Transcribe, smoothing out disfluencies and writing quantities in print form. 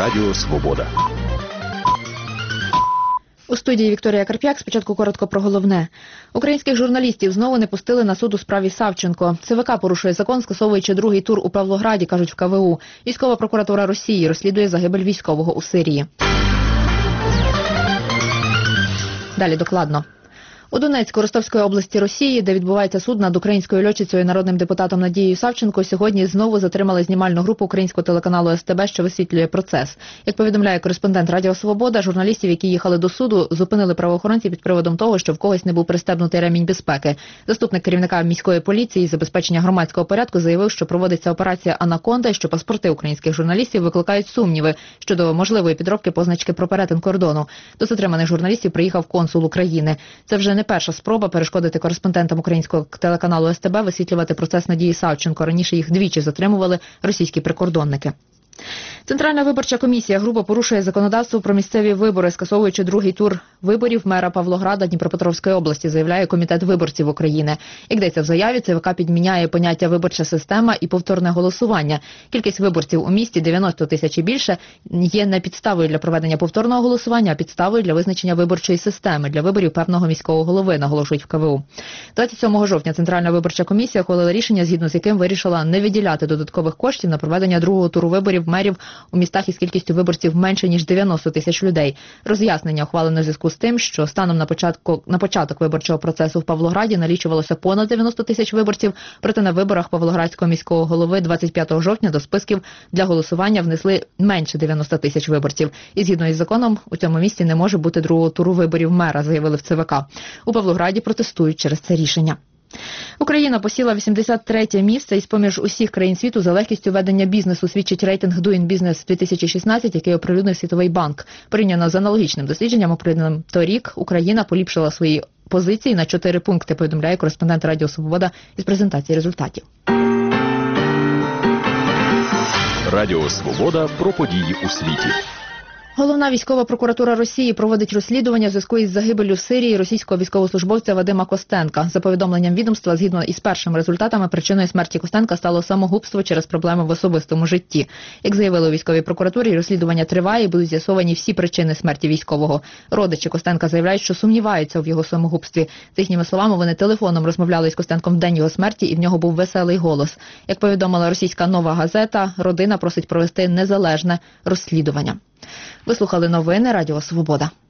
Радіо Свобода. У студії Вікторія Карп'як. Спочатку коротко про головне. Українських журналістів знову не пустили на суд у справі Савченко. ЦВК порушує закон, скасовуючи другий тур у Павлограді, кажуть в КВУ. Військова прокуратура Росії розслідує загибель військового у Сирії. Далі докладно. У Донецьку Ростовської області Росії, де відбувається суд над українською льотчицею народним депутатом Надією Савченко, сьогодні знову затримали знімальну групу українського телеканалу СТБ, що висвітлює процес. Як повідомляє кореспондент Радіо Свобода, журналістів, які їхали до суду, зупинили правоохоронці під приводом того, що в когось не був пристебнутий ремінь безпеки. Заступник керівника міської поліції із забезпечення громадського порядку заявив, що проводиться операція «Анаконда» і що паспорти українських журналістів викликають сумніви щодо можливої підробки позначки про перетин кордону. До затриманих журналістів приїхав консул України. Це вже не перша спроба перешкодити кореспондентам українського телеканалу СТБ висвітлювати процес Надії Савченко. Раніше їх двічі затримували російські прикордонники. Центральна виборча комісія грубо порушує законодавство про місцеві вибори, скасовуючи другий тур виборів мера Павлограда Дніпропетровської області, заявляє Комітет виборців України. Як йдеться в заяві, ЦВК підміняє поняття «виборча система» і «повторне голосування». Кількість виборців у місті 90 тисяч і більше є не підставою для проведення повторного голосування, а підставою для визначення виборчої системи для виборів певного міського голови, наголошують в КВУ. 27 жовтня Центральна виборча комісія ухвалила рішення, згідно з яким вирішила не виділяти додаткових коштів на проведення другого туру виборів мерів у містах із кількістю виборців менше, ніж 90 тисяч людей. Роз'яснення ухвалено в зв'язку з тим, що станом на початок виборчого процесу в Павлограді налічувалося понад 90 тисяч виборців, проте на виборах Павлоградського міського голови 25 жовтня до списків для голосування внесли менше 90 тисяч виборців. І згідно із законом у цьому місті не може бути другого туру виборів мера, заявили в ЦВК. У Павлограді протестують через це рішення. Україна посіла 83-те місце із-поміж усіх країн світу за легкістю ведення бізнесу, свідчить рейтинг Doing Business 2016, який оприлюднив Світовий банк. Порівняно з аналогічним дослідженням, оприлюдненим торік, Україна поліпшила свої позиції на 4 пункти, повідомляє кореспондент Радіо Свобода із презентації результатів. Радіо Свобода про події у світі. Головна військова прокуратура Росії проводить розслідування в зв'язку із загибеллю в Сирії російського військовослужбовця Вадима Костенка. За повідомленням відомства, згідно із першими результатами, причиною смерті Костенка стало самогубство через проблеми в особистому житті. Як заявили у військовій прокуратурі, розслідування триває і будуть з'ясовані всі причини смерті військового. Родичі Костенка заявляють, що сумніваються в його самогубстві. За їхніми словами, вони телефоном розмовляли із Костенком в день його смерті, і в нього був веселий голос. Як повідомила російська «Нова газета», родина просить провести незалежне розслідування. Ви слухали новини Радіо Свобода.